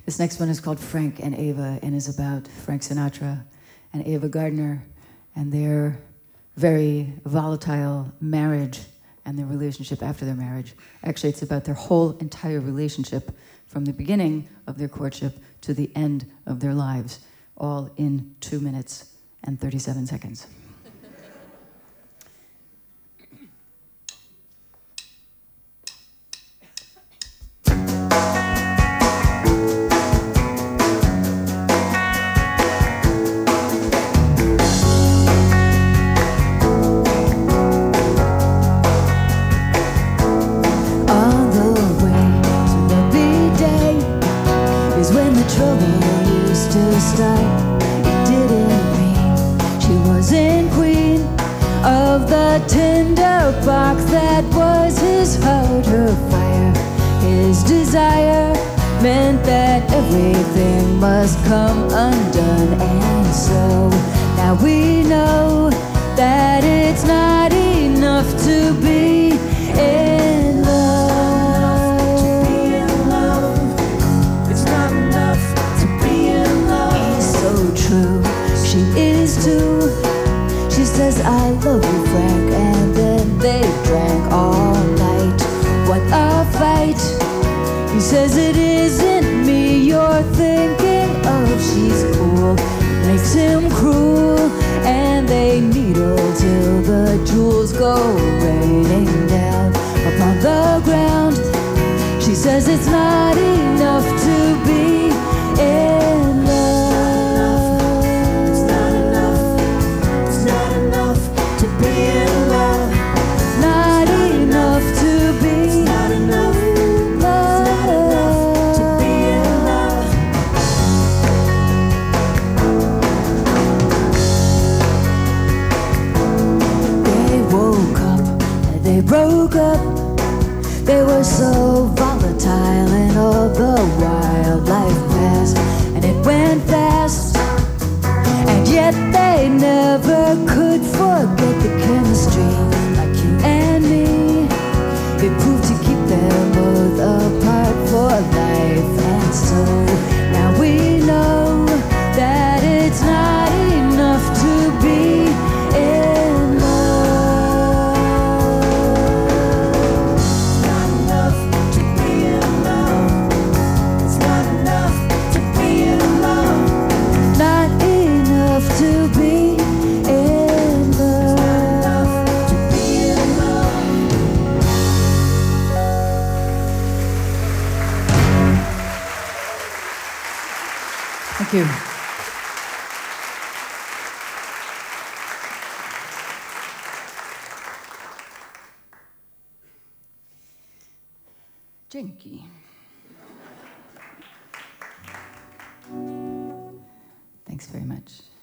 This next one is called Frank and Ava and is about Frank Sinatra and Ava Gardner and their very volatile marriage and their relationship after their marriage. Actually, it's about their whole entire relationship from the beginning of their courtship to the end of their lives, all in 2 minutes and 37 seconds. It didn't mean she wasn't queen of the tinder box that was his heart. Her fire, his desire, meant that everything must come undone. And so now we know that it's not enough to be in love. She is too. She says, I love you, Frank. And then they drank all night. What a fight. He says, it isn't me you're thinking of. She's cool, makes him cruel. And they needle till the jewels go raining down upon the ground. She says, it's not enough to be in love. They broke up, they were so volatile, and all the wildlife passed, and it went fast. And yet they never could forget the chemistry, like you and me. It proved to keep them both apart for life. And so now we know that it's not enough to be in love. Thank you. Dzięki. Thanks very much.